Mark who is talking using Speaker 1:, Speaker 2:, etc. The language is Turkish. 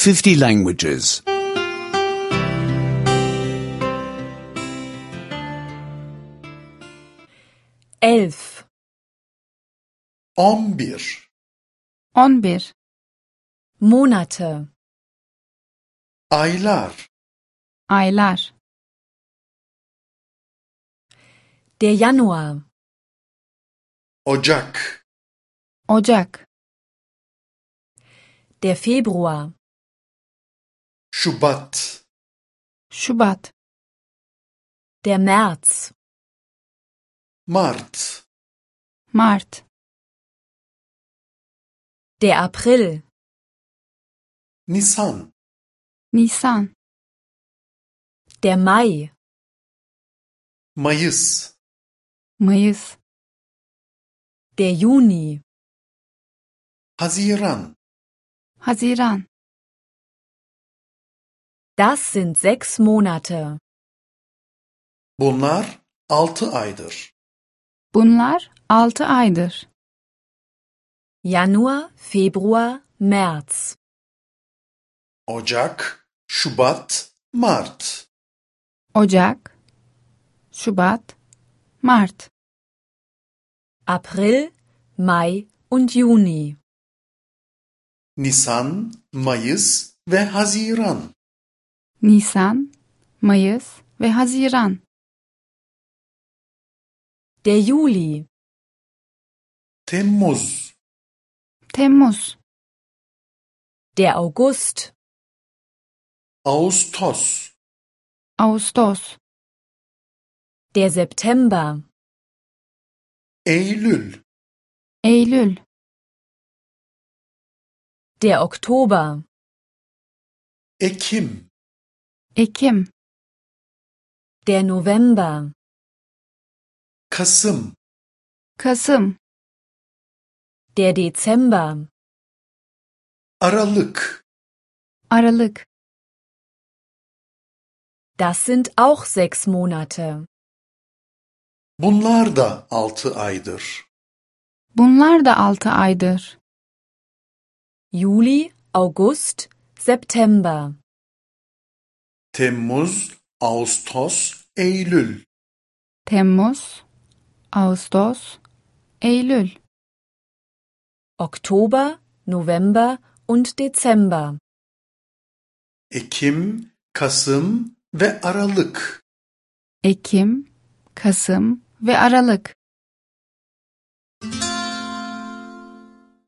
Speaker 1: 50 languages.
Speaker 2: 11.
Speaker 3: 11.
Speaker 4: 11.
Speaker 2: Monate.
Speaker 3: Aylar.
Speaker 4: Aylar.
Speaker 2: Der Januar.
Speaker 3: Ocak.
Speaker 4: Ocak.
Speaker 2: Der Februar.
Speaker 3: Şubat.
Speaker 4: Şubat.
Speaker 2: Der März.
Speaker 3: Mart.
Speaker 4: Mart.
Speaker 2: Der April.
Speaker 3: Nisan.
Speaker 4: Nisan.
Speaker 2: Der Mai.
Speaker 3: Mayıs.
Speaker 4: Mayıs.
Speaker 2: Der Juni.
Speaker 3: Haziran.
Speaker 4: Haziran.
Speaker 2: Das sind 6 Monate.
Speaker 3: Bunlar 6 aydır.
Speaker 4: Bunlar 6 aydır.
Speaker 2: Januar, Februar, März.
Speaker 3: Ocak, Şubat, Mart.
Speaker 4: Ocak, Şubat, Mart.
Speaker 2: April, Mai und Juni.
Speaker 3: Nisan, Mayıs ve Haziran.
Speaker 4: Nisan, Mayıs ve Haziran.
Speaker 2: Der Juli.
Speaker 3: Temmuz.
Speaker 4: Temmuz.
Speaker 2: Der August.
Speaker 3: Ağustos.
Speaker 4: Ağustos.
Speaker 2: Der September.
Speaker 3: Eylül.
Speaker 4: Eylül.
Speaker 2: Der Oktober.
Speaker 3: Ekim.
Speaker 4: Ekim.
Speaker 2: Der November.
Speaker 3: Kasım.
Speaker 4: Kasım.
Speaker 2: Der Dezember.
Speaker 3: Aralık.
Speaker 4: Aralık.
Speaker 2: Das sind auch 6 Monate.
Speaker 3: Bunlar da 6 aydır.
Speaker 4: Bunlar da 6 aydır.
Speaker 2: Juli, August, September.
Speaker 3: Temmuz, Ağustos, Eylül.
Speaker 4: Temmuz, Ağustos, Eylül.
Speaker 2: Oktober, November und Dezember.
Speaker 3: Ekim, Kasım ve Aralık.
Speaker 4: Ekim, Kasım ve Aralık.